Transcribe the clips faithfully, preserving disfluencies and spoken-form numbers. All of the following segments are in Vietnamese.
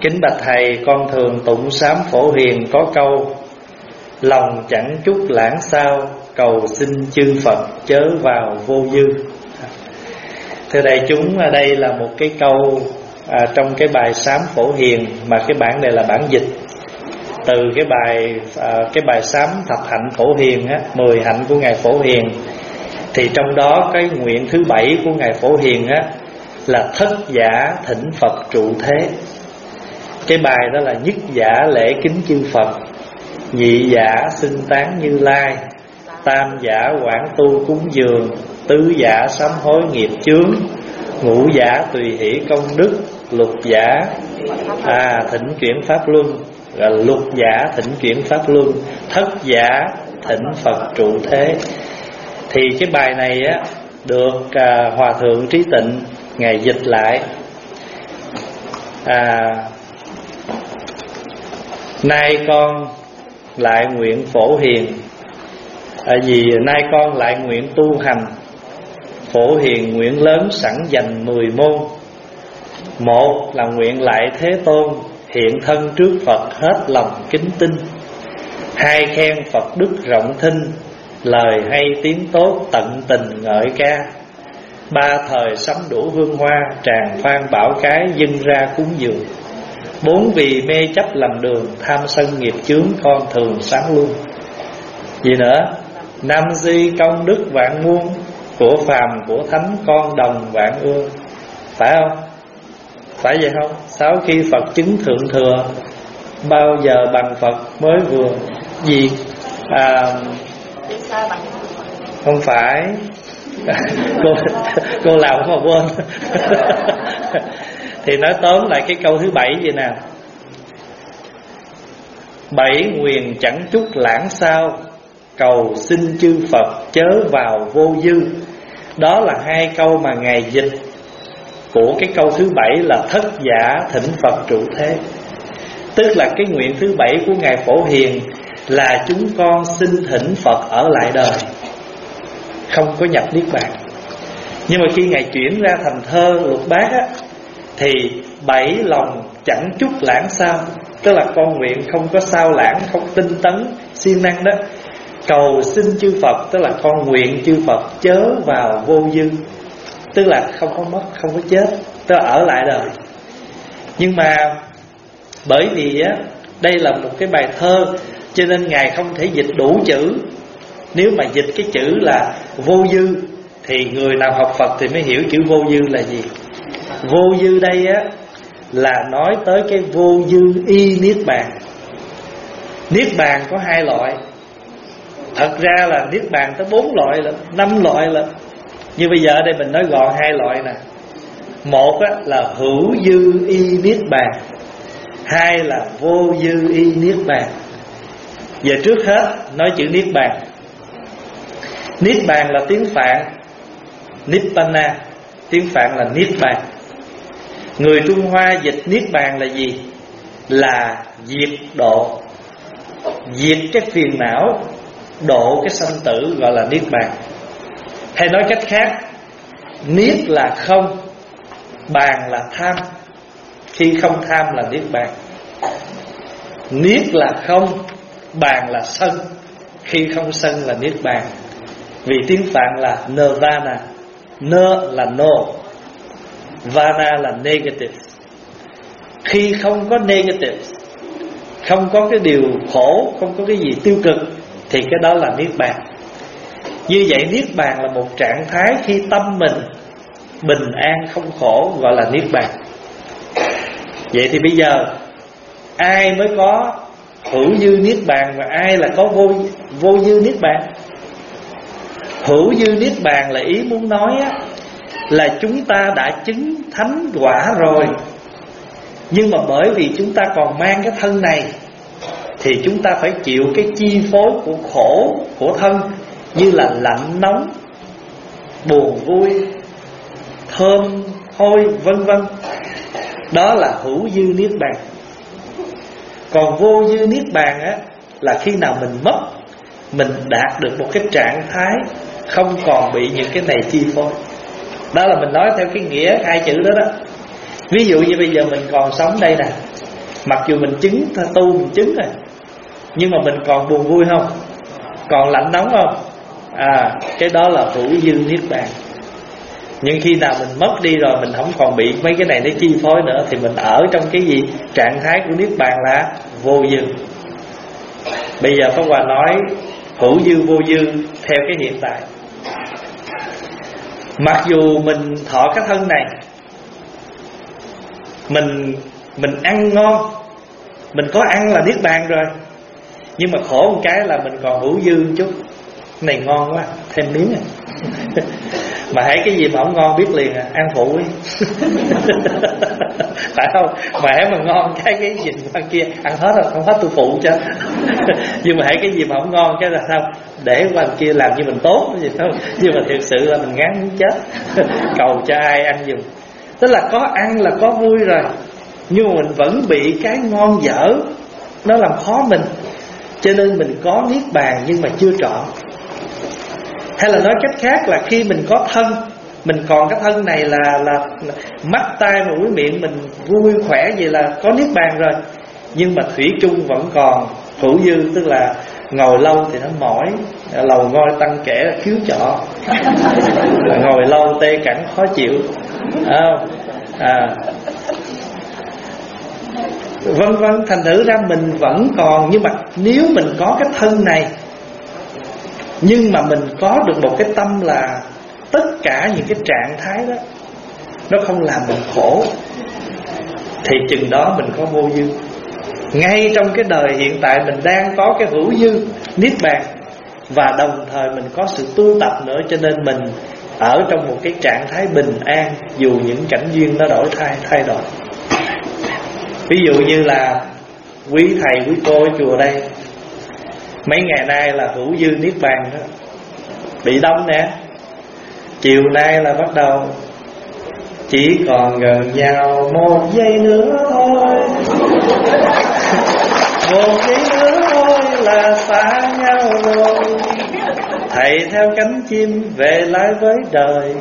Kính bạch thầy, con thường tụng sám Phổ Hiền có câu: lòng chẳng chút lãng sao, cầu xin chư Phật chớ vào vô dư. Thưa đại chúng, ở đây là một cái câu à, trong cái bài sám Phổ Hiền, mà cái bản này là bản dịch từ cái bài à, cái bài sám thập hạnh Phổ Hiền á, mười hạnh của ngài Phổ Hiền. Thì trong đó cái nguyện thứ bảy của ngài Phổ Hiền á là thất giả thỉnh Phật trụ thế. Cái bài đó là: nhất giả lễ kính chư Phật, nhị giả xưng tán Như Lai, tam giả quảng tu cúng dường, tứ giả sám hối nghiệp chướng, ngũ giả tùy hỷ công đức, lục giả à, thỉnh chuyển pháp luân, là lục giả thỉnh chuyển pháp luân, thất giả thỉnh Phật trụ thế. Thì cái bài này á được à, Hòa thượng Trí Tịnh ngài dịch lại à, nay con lại nguyện Phổ Hiền à, vì nay con lại nguyện tu hành. Phổ Hiền nguyện lớn sẵn dành mười môn. Một là nguyện lại Thế Tôn, hiện thân trước Phật hết lòng kính tin. Hai khen Phật đức rộng thinh, lời hay tiếng tốt tận tình ngợi ca. Ba thời sắm đủ hương hoa, tràng phan bảo cái dâng ra cúng dường. Bốn vì mê chấp lầm đường, tham sân nghiệp chướng con thường sáng luôn. Gì nữa? Năm di công đức vạn muôn, của phàm của thánh con đồng vạn ương. Phải không? Phải vậy không? Sáu khi Phật chứng thượng thừa, bao giờ bằng Phật mới vừa. Gì? À, không phải. cô, cô làm mà quên. Thì nói tóm lại cái câu thứ bảy vậy nè: bảy nguyền chẳng chút lãng sao, cầu xin chư Phật chớ vào vô dư. Đó là hai câu mà ngài dịch của cái câu thứ bảy là thất giả thỉnh Phật trụ thế. Tức là cái nguyện thứ bảy của ngài Phổ Hiền là chúng con xin thỉnh Phật ở lại đời, không có nhập niết bàn. Nhưng mà khi ngài chuyển ra thành thơ lục bát á, thì bảy lòng chẳng chút lãng sao, tức là con nguyện không có sao lãng, không tinh tấn siêng năng đó. Cầu xin chư Phật, tức là con nguyện chư Phật chớ vào vô dư, tức là không có mất, không có chết, tức là ở lại đời. Nhưng mà bởi vì á, đây là một cái bài thơ, cho nên ngài không thể dịch đủ chữ. Nếu mà dịch cái chữ là vô dư thì người nào học Phật thì mới hiểu chữ vô dư là gì. Vô dư đây á là nói tới cái vô dư y niết bàn. Niết bàn có hai loại. Thật ra là niết bàn tới bốn loại lận, năm loại lận. Nhưng bây giờ ở đây mình nói gọn hai loại nè. Một á là hữu dư y niết bàn, hai là vô dư y niết bàn. Giờ trước hết nói chữ niết bàn. Niết bàn là tiếng Phạn, Nibbana, tiếng Phạn là niết bàn. Người Trung Hoa dịch niết bàn là gì? Là diệt độ, diệt cái phiền não, độ cái sanh tử, gọi là niết bàn. Hay nói cách khác, niết là không, bàn là tham. Khi không tham là niết bàn. Niết là không, bàn là sân. Khi không sân là niết bàn. Vì tiếng Phạn là nirvana. Nơ là no, vana là negative. Khi không có negative, không có cái điều khổ, không có cái gì tiêu cực, thì cái đó là niết bàn. Như vậy niết bàn là một trạng thái khi tâm mình bình an không khổ, gọi là niết bàn. Vậy thì bây giờ ai mới có hữu dư niết bàn và ai là có vô, vô dư niết bàn? Hữu dư niết bàn là ý muốn nói á, là chúng ta đã chứng thánh quả rồi, nhưng mà bởi vì chúng ta còn mang cái thân này, thì chúng ta phải chịu cái chi phối của khổ của thân, như là lạnh nóng, buồn vui, thơm hôi, vân vân. Đó là hữu dư niết bàn. Còn vô dư niết bàn á, là khi nào mình mất, mình đạt được một cái trạng thái không còn bị những cái này chi phối. Đó là mình nói theo cái nghĩa hai chữ đó đó. Ví dụ như bây giờ mình còn sống đây nè, Mặc dù mình chứng tu, mình chứng rồi, nhưng mà mình còn buồn vui không? Còn lạnh nóng không? À, cái đó là hữu dư niết bàn. Nhưng khi nào mình mất đi rồi, mình không còn bị mấy cái này nó chi phối nữa, thì mình ở trong cái gì? Trạng thái của niết bàn là vô dư. Bây giờ Pháp Hòa nói hữu dư vô dư theo cái hiện tại. Mặc dù mình thọ cái thân này, Mình mình ăn ngon, mình có ăn là niết bàn rồi, nhưng mà khổ một cái là mình còn hữu dư một chút. Cái này ngon quá, thêm miếng à. Mà hãy cái gì mà không ngon biết liền à, ăn phụ đi. Phải không? Mà hãy mà ngon cái cái gì qua kia ăn hết rồi, không hết tôi phụ cho. Nhưng mà hãy cái gì mà không ngon cái là sao? Để qua kia làm như mình tốt gì đâu. Nhưng mà thực sự là mình ngán muốn chết. Cầu cho ai ăn giùm. Tức là có ăn là có vui rồi, nhưng mà mình vẫn bị cái ngon dở nó làm khó mình. Cho nên mình có niết bàn nhưng mà chưa trọn. Hay là nói cách khác là khi mình có thân, mình còn cái thân này là, là, là mắt tai mũi miệng mình vui khỏe, vậy là có niết bàn rồi. Nhưng mà thủy chung vẫn còn hữu dư, tức là ngồi lâu thì nó mỏi, lầu ngôi tăng kẻ là khiếu trọ, ngồi lâu tê cẳng khó chịu, à, à, vân vân. Thành thử ra mình vẫn còn, nhưng mà nếu mình có cái thân này, nhưng mà mình có được một cái tâm là tất cả những cái trạng thái đó nó không làm mình khổ, thì chừng đó mình có vô dư. Ngay trong cái đời hiện tại mình đang có cái hữu dư niết bàn, và đồng thời mình có sự tu tập nữa, cho nên mình ở trong một cái trạng thái bình an, dù những cảnh duyên nó đổi thay thay đổi. Ví dụ như là quý thầy quý cô ở chùa đây, mấy ngày nay là hữu dư niết bàn đó, bị đông nè. Chiều nay là bắt đầu chỉ còn gần nhau một giây nữa thôi, một giây nữa thôi là xa nhau rồi. Thầy theo cánh chim về lại với đời.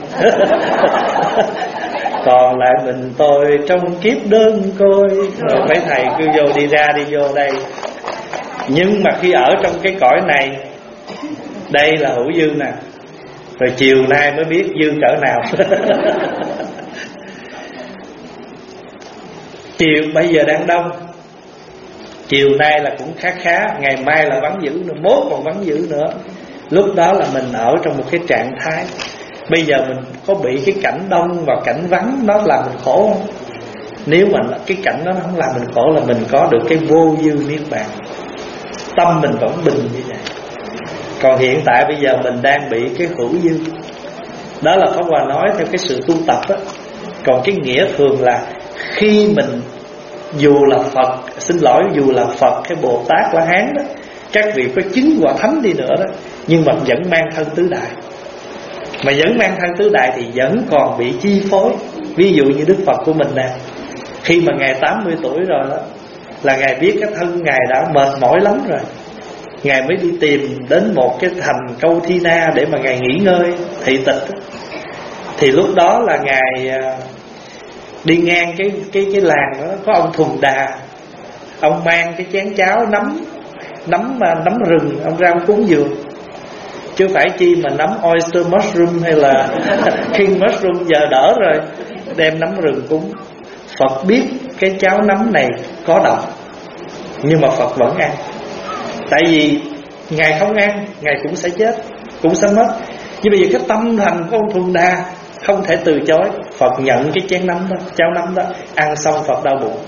Còn lại mình tôi trong kiếp đơn côi. Rồi mấy thầy cứ vô đi ra đi vô đây. Nhưng mà khi ở trong cái cõi này, đây là hữu dư nè, rồi chiều nay mới biết dư cỡ nào. Chiều bây giờ đang đông, chiều nay là cũng khá khá, ngày mai là vắng dữ nữa, mốt còn vắng dữ nữa. Lúc đó là mình ở trong một cái trạng thái. Bây giờ mình có bị cái cảnh đông và cảnh vắng nó làm mình khổ không? Nếu mà cái cảnh đó nó không làm mình khổ là mình có được cái vô dư niết bàn, tâm mình vẫn bình như vậy. Còn hiện tại bây giờ mình đang bị cái hữu dư. Đó là Pháp Hòa nói theo cái sự tu tập đó. Còn cái nghĩa thường là khi mình, dù là Phật, xin lỗi, dù là Phật hay Bồ Tát La Hán đó, các vị có chứng quả thánh đi nữa đó, nhưng mà vẫn mang thân tứ đại. Mà vẫn mang thân tứ đại thì vẫn còn bị chi phối. Ví dụ như Đức Phật của mình nè, khi mà Ngài tám mươi tuổi rồi đó, là Ngài biết cái thân Ngài đã mệt mỏi lắm rồi, Ngài mới đi tìm đến một cái thành Câu Thi Na để mà Ngài nghỉ ngơi, thị tịch. Thì lúc đó là Ngài đi ngang cái cái cái làng đó, có ông Thuần Đà. Ông mang cái chén cháo nấm Nấm nấm rừng, ông ra ông cúng dường. Chứ phải chi mà nấm oyster mushroom hay là king mushroom giờ đỡ rồi, đem nấm rừng cúng. Phật biết cái cháo nấm này có độc, nhưng mà Phật vẫn ăn. Tại vì Ngài không ăn, Ngài cũng sẽ chết, cũng sẽ mất. Nhưng bây giờ cái tâm thành của ông Thuần Đa không thể từ chối. Phật nhận cái chén nấm đó, cháo nấm đó. Ăn xong Phật đau bụng,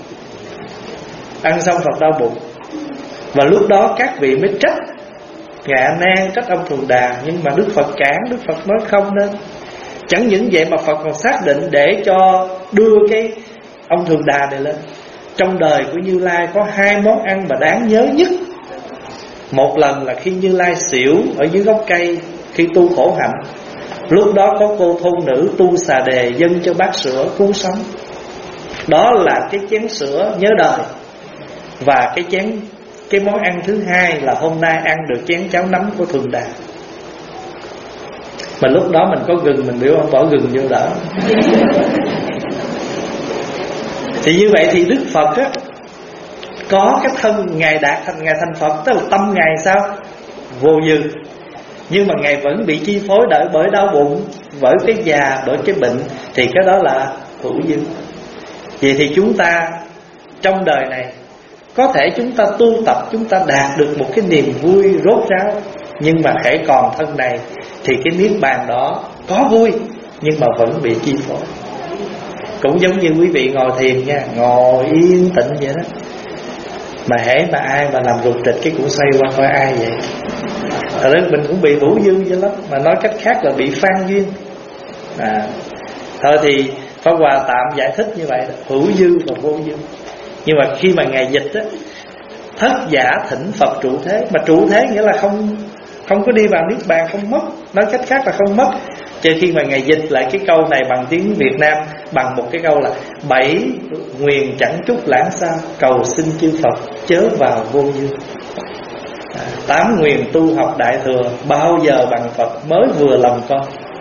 Ăn xong Phật đau bụng. Và lúc đó các vị mới trách Ngài A Nan, trách ông Thuần Đà. Nhưng mà Đức Phật cản, Đức Phật nói không nên. Chẳng những vậy mà Phật còn xác định để cho đưa cái ông Thuần Đà này lên. Trong đời của Như Lai có hai món ăn mà đáng nhớ nhất. Một lần là khi Như Lai xỉu ở dưới gốc cây khi tu khổ hạnh. Lúc đó có cô thôn nữ tu xà đề dâng cho bát sữa cứu sống. Đó là cái chén sữa nhớ đời. Và cái chén Cái món ăn thứ hai là hôm nay ăn được chén cháo nấm của Thuần Đà. Mà lúc đó mình có gừng, mình biểu ông bỏ gừng vô đỡ. Thì như vậy thì Đức Phật á, có cái thân Ngài đạt thành Ngài thành Phật, tức là tâm Ngài sao? Vô dư. Nhưng mà Ngài vẫn bị chi phối đợi bởi đau bụng, bởi cái già, bởi cái bệnh, thì cái đó là hữu dư. Vậy thì chúng ta trong đời này có thể chúng ta tu tập, chúng ta đạt được một cái niềm vui rốt ráo, nhưng mà hễ còn thân này thì cái niết bàn đó có vui nhưng mà vẫn bị chi phối. Cũng giống như quý vị ngồi thiền nha, ngồi yên tĩnh vậy đó, mà hễ mà ai mà làm rụt rịch cái cũng xoay qua coi ai vậy. Thật ra mình cũng bị hữu dư vậy lắm, mà nói cách khác là bị phan duyên. à, Thôi thì Pháp Hòa tạm giải thích như vậy đó, hữu dư và vô dư. Nhưng mà khi mà Ngài dịch á, thất giả thỉnh Phật trụ thế, mà trụ thế nghĩa là không không có đi vào niết bàn, không mất. Nói cách khác là không mất. Cho khi mà Ngài dịch lại cái câu này bằng tiếng Việt Nam bằng một cái câu là bảy nguyền chẳng chút lãng xa, cầu xin chư Phật chớ vào vô dư. à, Tám nguyền tu học đại thừa, bao giờ bằng Phật mới vừa lòng con.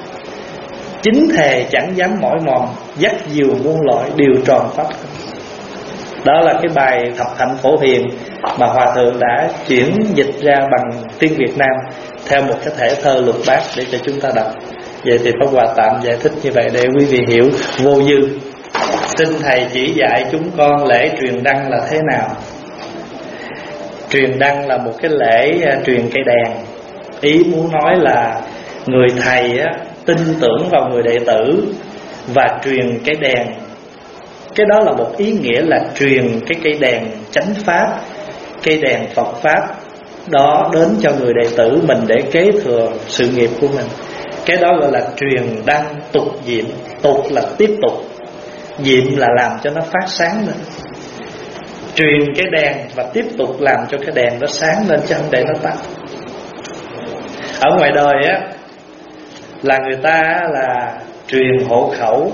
Chính thề chẳng dám mỏi mòn, dắt diều muôn loại điều tròn pháp. Đó là cái bài Thập Hạnh Phổ Hiền mà Hòa Thượng đã chuyển dịch ra bằng tiếng Việt Nam theo một cái thể thơ lục bát để cho chúng ta đọc. Vậy thì Pháp Hòa tạm giải thích như vậy để quý vị hiểu vô dư. Xin Thầy chỉ dạy chúng con lễ truyền đăng là thế nào. Truyền đăng là một cái lễ truyền cây đèn. Ý muốn nói là người thầy á, tin tưởng vào người đệ tử và truyền cái đèn. Cái đó là một ý nghĩa là truyền cái cây đèn chánh pháp, cây đèn Phật pháp đó đến cho người đệ tử mình để kế thừa sự nghiệp của mình. Cái đó gọi là truyền đăng tục diệm. Tục là tiếp tục, diệm là làm cho nó phát sáng lên. Truyền cái đèn và tiếp tục làm cho cái đèn nó sáng lên, chứ không để nó tắt. Ở ngoài đời á, là người ta là truyền hộ khẩu,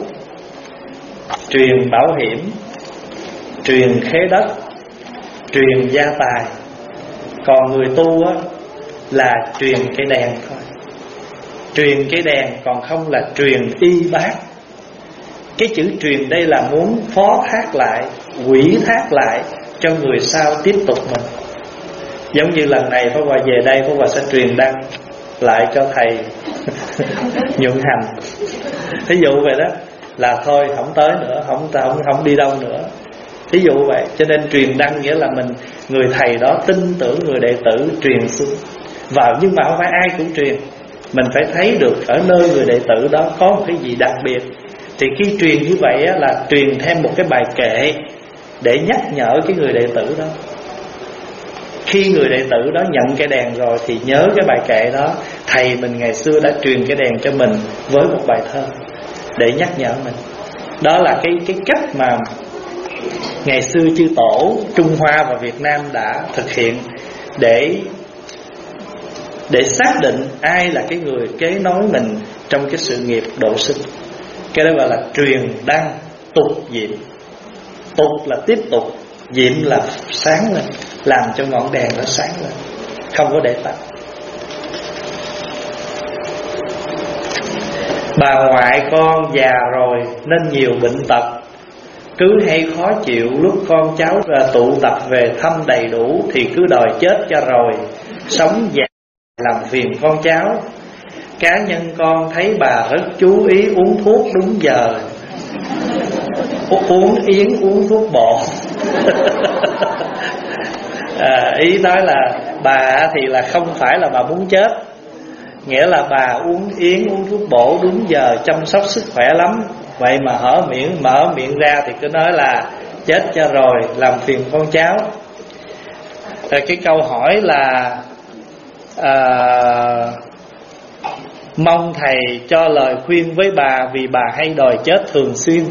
truyền bảo hiểm, truyền khế đất, truyền gia tài. Còn người tu á, là truyền cái đèn thôi. Truyền cái đèn còn không là truyền y bác. Cái chữ truyền đây là muốn phó thác lại, quỷ thác lại cho người sau tiếp tục mình. Giống như lần này Pháp Hòa về đây, Pháp Hòa sẽ truyền đăng lại cho thầy nhuận hành. Thí dụ vậy đó, là thôi không tới nữa, không không không đi đâu nữa. Thí dụ vậy. Cho nên truyền đăng nghĩa là mình, người thầy đó tin tưởng người đệ tử truyền xuống vào. Nhưng mà không phải ai cũng truyền. Mình phải thấy được ở nơi người đệ tử đó có một cái gì đặc biệt. Thì khi truyền như vậy á, là truyền thêm một cái bài kệ để nhắc nhở cái người đệ tử đó. Khi người đệ tử đó nhận cái đèn rồi thì nhớ cái bài kệ đó, thầy mình ngày xưa đã truyền cái đèn cho mình với một bài thơ để nhắc nhở mình. Đó là cái, cái cách mà ngày xưa chư tổ Trung Hoa và Việt Nam đã thực hiện để để xác định ai là cái người kế nối mình trong cái sự nghiệp độ sinh. Cái đó gọi là truyền đăng tục diệm. Tục là tiếp tục, diệm là sáng lên, làm cho ngọn đèn nó sáng lên, không có để tắt. Bà ngoại con già rồi nên nhiều bệnh tật, cứ hay khó chịu lúc con cháu tụ tập về thăm đầy đủ thì cứ đòi chết cho rồi, sống già làm phiền con cháu. Cá nhân con thấy bà rất chú ý uống thuốc đúng giờ, uống yến uống thuốc bột. à, Ý nói là bà thì là không phải là bà muốn chết, nghĩa là bà uống yến uống thuốc bổ đúng giờ, chăm sóc sức khỏe lắm. Vậy mà hở miệng mở miệng ra thì cứ nói là chết cho rồi, làm phiền con cháu. Rồi cái câu hỏi là à, mong thầy cho lời khuyên với bà vì bà hay đòi chết thường xuyên.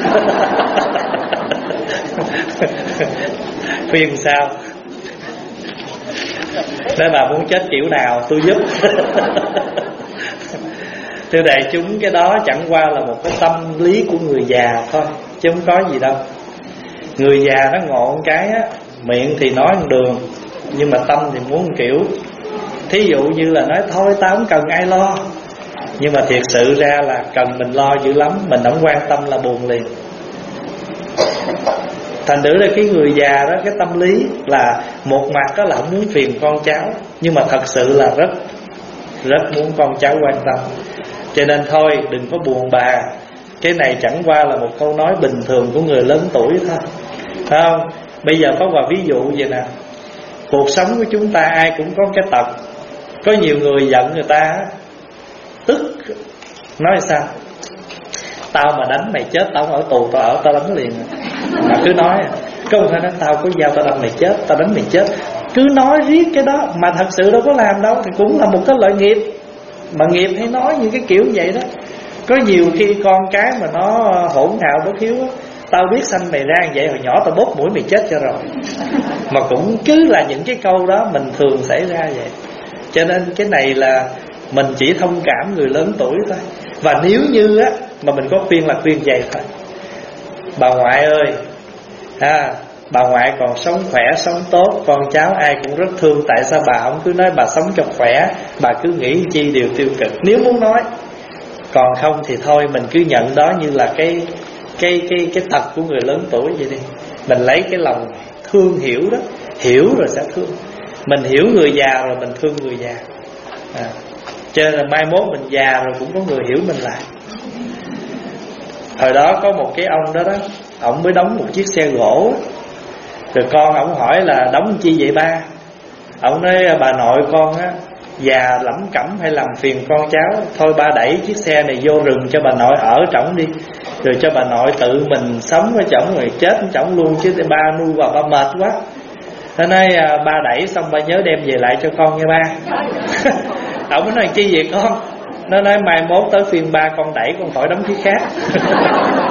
Khuyên sao? Nếu bà muốn chết kiểu nào tôi giúp. Thưa đại chúng, cái đó chẳng qua là một cái tâm lý của người già thôi, chứ không có gì đâu. Người già nó ngộ một cái á, miệng thì nói một đường, nhưng mà tâm thì muốn một kiểu. Thí dụ như là nói thôi tao không cần ai lo, nhưng mà thiệt sự ra là cần mình lo dữ lắm, mình không quan tâm là buồn liền. Thành thử là cái người già đó, cái tâm lý là một mặt đó là không muốn phiền con cháu, nhưng mà thật sự là rất rất muốn con cháu quan tâm. Cho nên thôi đừng có buồn bà. Cái này chẳng qua là một câu nói bình thường của người lớn tuổi thôi, phải không? Bây giờ có một ví dụ vậy nè. Cuộc sống của chúng ta ai cũng có cái tật. Có nhiều người giận người ta, tức, nói sao? Tao mà đánh mày chết, tao ở tù tao ở, tao đánh liền. Mà cứ nói, có không phải nói tao có dao tao đâm mày chết, tao đánh mày chết. Cứ nói riết cái đó mà thật sự đâu có làm đâu, thì cũng là một cái lợi nghiệp. Mà nghiệp hay nói như cái kiểu vậy đó. Có nhiều khi con cái mà nó hỗn hào bất hiếu á, tao biết sanh mày ra vậy, hồi nhỏ tao bóp mũi mày chết cho rồi. Mà cũng cứ là những cái câu đó mình thường xảy ra vậy. Cho nên cái này là mình chỉ thông cảm người lớn tuổi thôi. Và nếu như á mà mình có khuyên là khuyên vậy thôi. Bà ngoại ơi, ha, bà ngoại còn sống khỏe, sống tốt, con cháu ai cũng rất thương. Tại sao bà không cứ nói bà sống cho khỏe, bà cứ nghĩ chi điều tiêu cực, nếu muốn nói. Còn không thì thôi mình cứ nhận đó như là cái cái cái cái tật của người lớn tuổi vậy đi. Mình lấy cái lòng thương hiểu đó, hiểu rồi sẽ thương. Mình hiểu người già rồi mình thương người già. À, cho nên là mai mốt mình già rồi cũng có người hiểu mình lại. Hồi đó có một cái ông đó đó, ổng mới đóng một chiếc xe gỗ. Rồi con ổng hỏi là đóng chi vậy ba? Ổng nói bà nội con á già lẩm cẩm hay làm phiền con cháu, thôi ba đẩy chiếc xe này vô rừng cho bà nội ở trỏng đi, rồi cho bà nội tự mình sống với chồng rồi chết với chồng luôn, chứ ba nuôi bà ba mệt quá. Nó nói ba đẩy xong ba nhớ đem về lại cho con nha ba. Ổng mới nói chi vậy con? Nó nói mai mốt tới phiên ba con đẩy con khỏi đóng chiếc khác.